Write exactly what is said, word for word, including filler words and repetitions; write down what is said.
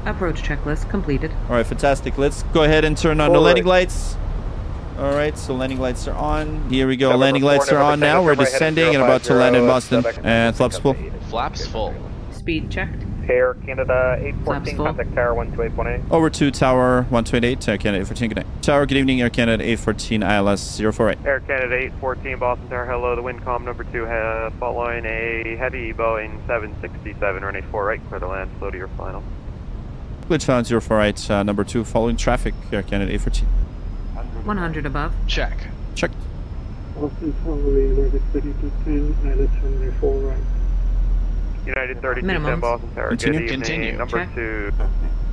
Approach checklist completed. All right, fantastic. Let's go ahead and turn on All the landing right. lights. All right, so landing lights are on. Here we go. November landing four, lights are November on ten, now. We're November heading descending and about to land in Boston. And flaps full. Flaps full. Speed checked. Air Canada eight fourteen, Flaps full. contact tower one two eight point eight. Over to Tower one two eight eight, Air Canada eight fourteen, good night. Tower, good evening, Air Canada eight fourteen, I L S zero four eight. Air Canada eight fourteen, Boston Tower, hello, the Windcom number two, uh, following a heavy Boeing seven sixty-seven, runway four right, clear to land, slow to your final. Glitch found zero four eight, uh, number two, following traffic, Air Canada eight fourteen. one hundred above. Check. Checked. Boston following Nordic thirty-two ten, I L S runway four right. United thirty-two ten, Minimums. Boston Tower, Continue. good evening, Continue. number Check. two.